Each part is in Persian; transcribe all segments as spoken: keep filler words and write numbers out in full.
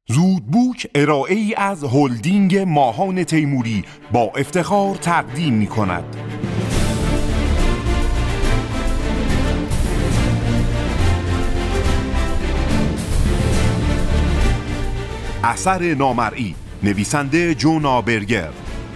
زودبوک ارائه‌ای از هلدینگ ماهان تیموری با افتخار تقدیم می‌کند. اثر نامرئی، نویسنده جون آبرگر.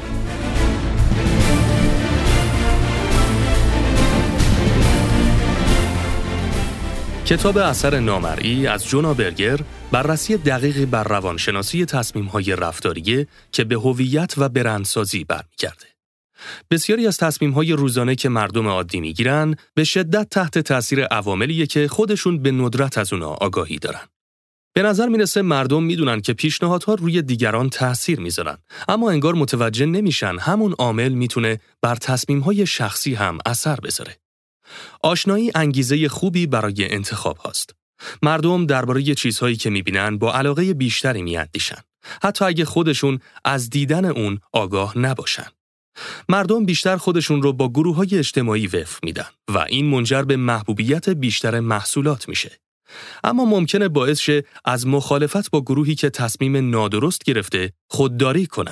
کتاب اثر نامرئی از جون آبرگر بررسی دقیقی بر روانشناسی تصمیم‌های رفتاریه که به هویت و برندسازی برمیگرده. بسیاری از تصمیم‌های روزانه که مردم عادی می‌گیرن به شدت تحت تأثیر عواملیه که خودشون به ندرت از اونها آگاهی دارن. به نظر میرسه مردم میدونن که پیشنهادها روی دیگران تأثیر میذارن، اما انگار متوجه نمیشن همون عامل میتونه بر تصمیم‌های شخصی هم اثر بذاره. آشنایی انگیزه خوبی برای انتخاب هاست. مردم درباره چیزهایی که میبینن با علاقه بیشتری میاندیشن، حتی اگه خودشون از دیدن اون آگاه نباشن. مردم بیشتر خودشون رو با گروه‌های اجتماعی وفق میدن و این منجر به محبوبیت بیشتر محصولات میشه. اما ممکنه باعث شه از مخالفت با گروهی که تصمیم نادرست گرفته خودداری کنن.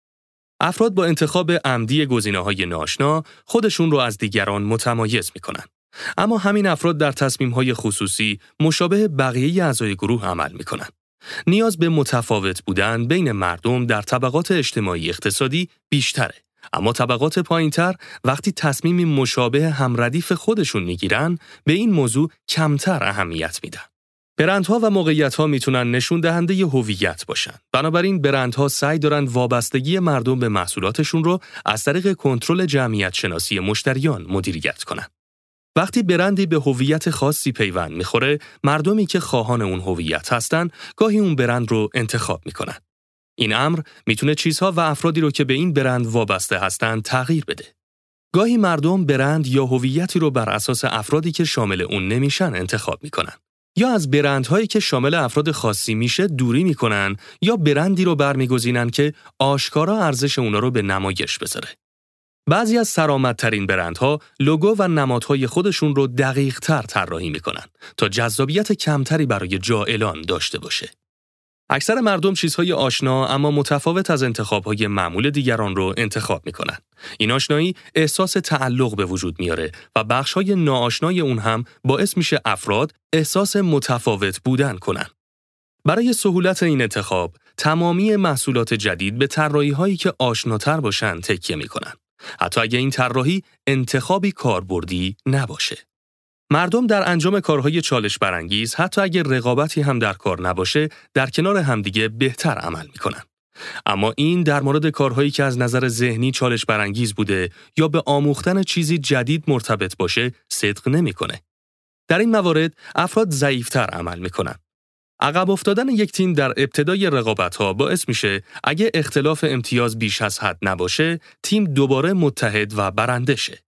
افراد با انتخاب عمدی گزینه‌های ناآشنا خودشون رو از دیگران متمایز میکنن. اما همین افراد در تصمیم‌های خصوصی مشابه بقیه اعضای گروه عمل میکنن. نیاز به متفاوت بودن بین مردم در طبقات اجتماعی اقتصادی بیشتره. اما طبقات پایین‌تر وقتی تصمیمی مشابه همردیف خودشون میگیرن به این موضوع کمتر اهمیت میدن. برندها و موقعیت‌ها میتونن نشون دهنده هویت باشن. بنابراین برندها سعی دارن وابستگی مردم به محصولاتشون رو از طریق کنترل جمعیت شناسی مشتریان مدیریت کنن. وقتی برندی به هویت خاصی پیوند میخوره، مردمی که خواهان اون هویت هستن، گاهی اون برند رو انتخاب میکنن. این امر میتونه چیزها و افرادی رو که به این برند وابسته هستن تغییر بده. گاهی مردم برند یا هویتی رو بر اساس افرادی که شامل اون نمیشن انتخاب میکنن. یا از برندهایی که شامل افراد خاصی میشه دوری میکنن یا برندی رو برمیگزینن که آشکارا ارزش اونا رو به نمایش بذاره. بعضی از سرآمدترین برندها لوگو و نمادهای خودشون رو دقیق‌تر طراحی میکنن تا جذابیت کمتری برای جائلان داشته باشه. اکثر مردم چیزهای آشنا اما متفاوت از انتخاب‌های معمول دیگران رو انتخاب میکنن. این آشنایی احساس تعلق به وجود میاره و بخش‌های ناآشنای اون هم باعث میشه افراد احساس متفاوت بودن کنن. برای سهولت این انتخاب، تمامی محصولات جدید به طراحی‌هایی که آشناتر باشن تکیه میکنن. حتی اگه این طراحی انتخابی کاربردی نباشه. مردم در انجام کارهای چالش برانگیز حتی اگر رقابتی هم در کار نباشه در کنار همدیگه بهتر عمل میکنن. اما این در مورد کارهایی که از نظر ذهنی چالش برانگیز بوده یا به آموختن چیزی جدید مرتبط باشه صدق نمیکنه. در این موارد افراد ضعیفتر عمل میکنن. عقب افتادن یک تیم در ابتدای رقابت‌ها باعث میشه اگه اختلاف امتیاز بیش از حد نباشه تیم دوباره متحد و برنده شه.